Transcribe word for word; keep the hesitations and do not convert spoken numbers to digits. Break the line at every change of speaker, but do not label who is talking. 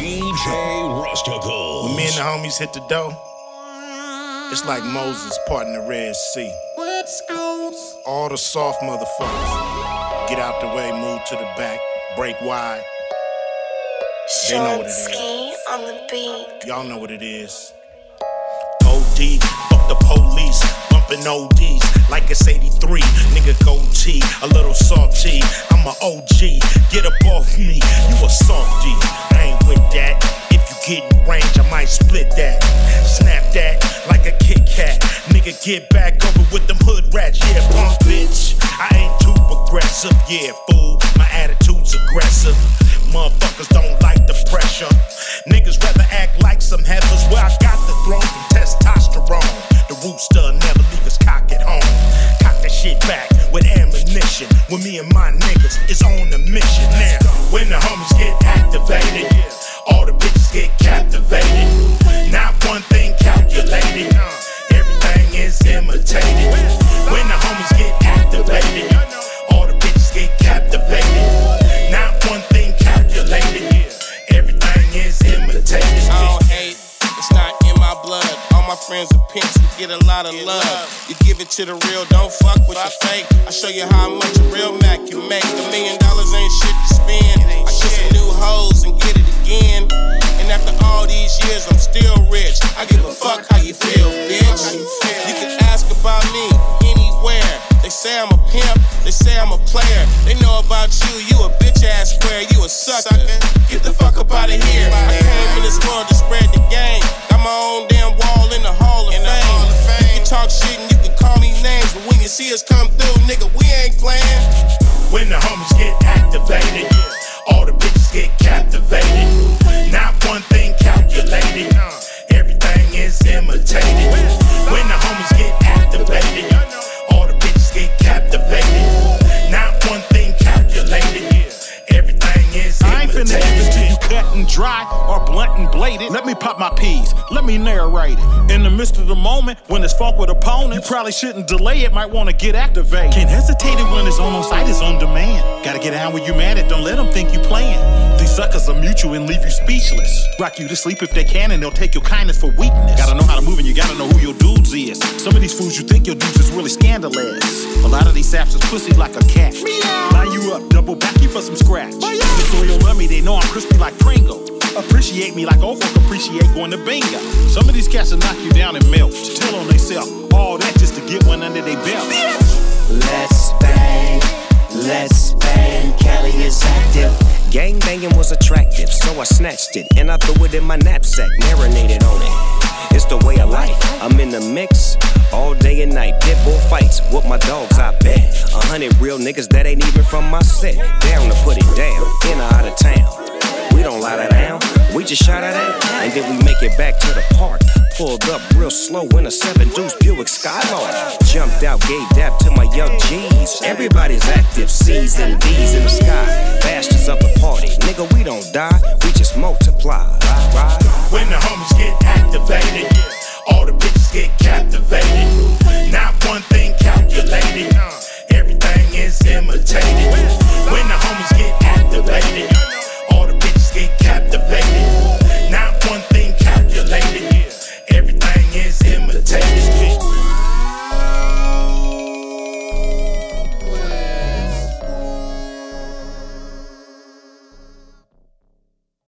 D J Rustical.
When me and the homies hit the dough, it's like Moses parting the Red Sea. All the soft motherfuckers get out the way, move to the back, break wide. They know what it is.
On the beat.
Y'all know what it is. O D, fuck the police, bumping O Ds like it's eighty-three. Nigga go T, a little salty. I'm a O G, get up off me, you a softy. I ain't with that. If you get in range, I might split that. Snap that like a Kit Kat. Nigga get back over with them hood rats. Yeah, punk bitch, I ain't too progressive. Yeah, fool, my attitude's aggressive. Motherfuckers don't like the pressure. Niggas rather act like some heifers. Where I got the throne from testosterone. The rooster never leave his cock at home. Cock that shit back with ammunition. When me and my niggas is on a mission. Now, when the homies get activated, all the bitches get captivated. Not one thing calculated, everything is imitated. When the homies get activated, all the bitches get captivated. Not one thing calculated, everything is imitated.
I don't hate, it's not in my blood. All my friends are pimps, we get a lot of love. You give it to the real, don't fuck with the fake. I show you how much a real Mac can make. A million dollars ain't shit to spend. I kiss some new hoes and get it again. And after all these years, I'm still rich. I give a fuck how you feel, bitch. You can ask about me anywhere. They say I'm a pimp, they say I'm a player. They know about you, you a bitch ass square, you a sucker. Get the fuck up out of here. I came in this world to spread the game. Got my own damn wall in the Hall of Fame. You can talk shit and you can call me names, but when you see us come through, nigga, we ain't playing.
When the homies get activated, all the bitches get captivated. Not one thing calculated, everything is imitated. When the homies get activated, all the bitches get captivated. Not one thing calculated, everything is imitated.
I ain't finna give it to you cut and dry or blunt and bladed. Let me pop my peas, let me narrate it. In the midst of the moment, when it's fought with opponents, you probably shouldn't delay it, might wanna get activated. Can't hesitate it when it's on site, it's on demand. Gotta get down when you mad at, don't let them think you playing. These suckers are mutual and leave you speechless. Rock you to sleep if they can and they'll take your kindness for weakness. Gotta know how to move and you gotta know who your dudes is. Some of these fools you think your dudes is really scandalous. A lot of these saps is pussy like a cat. Line you up, double back you for some scratch. The soil love me, they know I'm crispy like Pringle. Appreciate me like old folk appreciate going to bingo. Some of these cats will knock you down and melt. Tell on they sell all that just to get one under their belt.
Let's bang, let's bang, Cali is active. Gang banging was attractive, so I snatched it and I threw it in my knapsack, marinated on it. It's the way of life, I'm in the mix all day and night. Pitbull fights with my dogs, I bet. A hundred real niggas that ain't even from my set. Down to put it down, in or out of town. We don't lie that down, we just shot it out. And then we make it back to the park. Pulled up real slow in a seven deuce Buick Skylark. Jumped out, gave dap to my young G's. Everybody's active, C's and D's in the sky. Bastards up the party, nigga, we don't die, we just multiply. Right?
When the homies get activated, all the bitches get captivated. Not one thing calculated, everything is imitated. When the homies get activated,